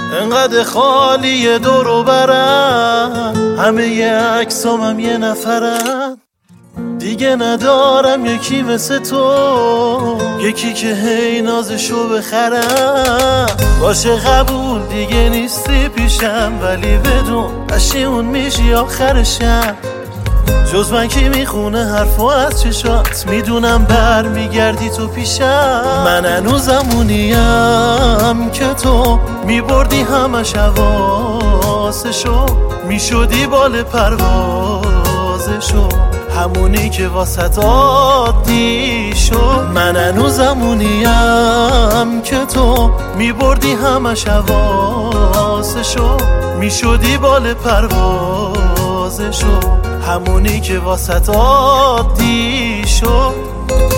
انقدر خالی دور و برم، همه ی عکسامم یه نفرم. دیگه ندارم یکی مثل تو، یکی که هی نازشو بخرم. باشه قبول دیگه نیستی پیشم، ولی بدون پشیمون میشی آخرشم. جز من کی میخونه حرفو از چشات، میدونم بر میگردی تو پیشم. من هنوزم اونیم که تو میبردی همش حواسشو، میشدی بال پروازشو، همونی که واسط عادی شد. من هنوزم اونیم که تو میبردی همش حواسشو، میشدی بال پروازشو، همونی که واسط عادی شد.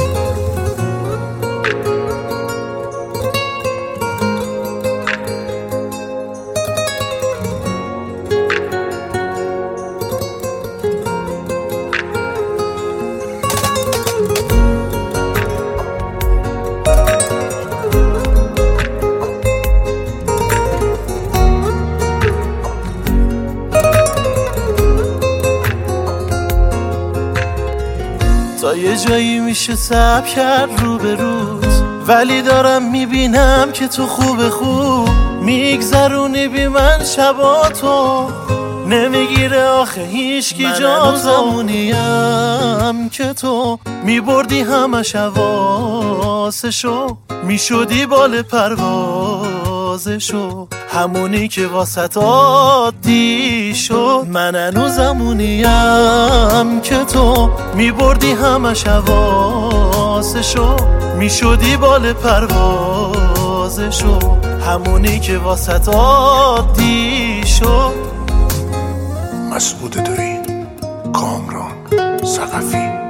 تا یه جایی میشه صبر کرد رو به روز، ولی دارم میبینم که تو خوب میگذرونی بی من شباتو، نمیگیره آخه هیچکی جا تو. زمونیم که تو میبردی همش حواسشو، میشدی بال پروازشو، همونی که واسط عادی شد. من هنوزم اونیم که تو میبردی همش حواسشو، میشدی بال پروازشو، همونی که واسط عادی شد. مسعود دویی، کامران ثقفی.